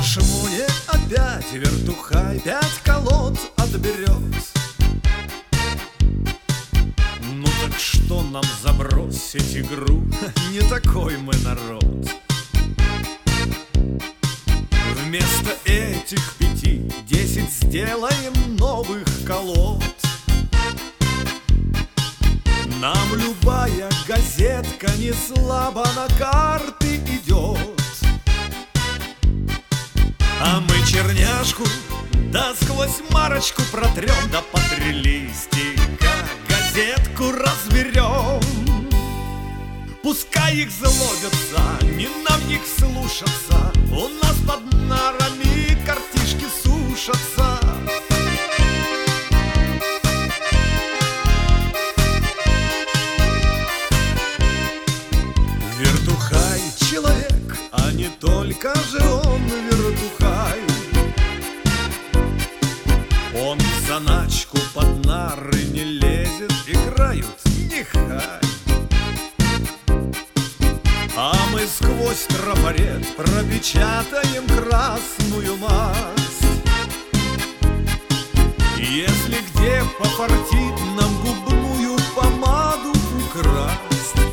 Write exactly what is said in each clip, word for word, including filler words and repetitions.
шмуне опять вертухай пять колод отберет. Ну так что нам забросить игру? Не такой мы народ. Вместо этих пяти десять сделаем новых колод. Нам любая газетка не слабо на карты идет. А мы черняшку да сквозь марочку протрем, да по три листика газетку разберем. Пускай их злобятся, не нам их слушаться, у нас под нарами картишки сушатся. Вертухай человек, а не только же он вертухай. Он в заначку под нары не лезет, играют нехай. А мы сквозь трафарет пропечатаем красную масть. Если где пофартит нам губную помаду украсть.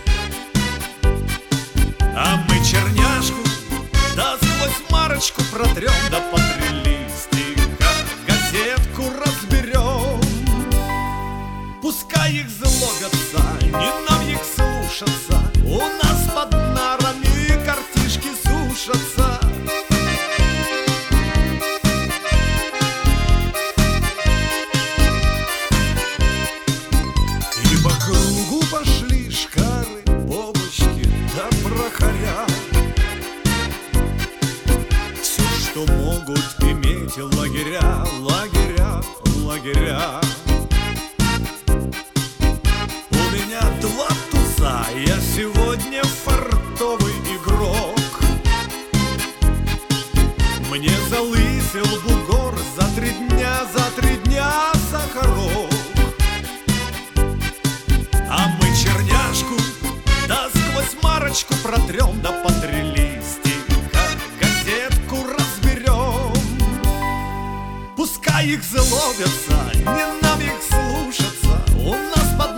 А мы черняшку да сквозь марочку протрем, да по три листика газетку разберем. Пускай их злобятся, не нам их слушаться, у нас под нарами картишки сушатся. И по кругу пошли шкары, бобочки да прохоря. Все, что могут иметь лагеря, лагеря, лагеря. У меня два туза, я сегодня фартовый игрок. Мне залысил бугор за три дня, за три дня сахарок. А мы черняшку да сквозь марочку протрем, да по три листика газетку разберем. Пускай их злобятся, не нам их слушаться, у нас под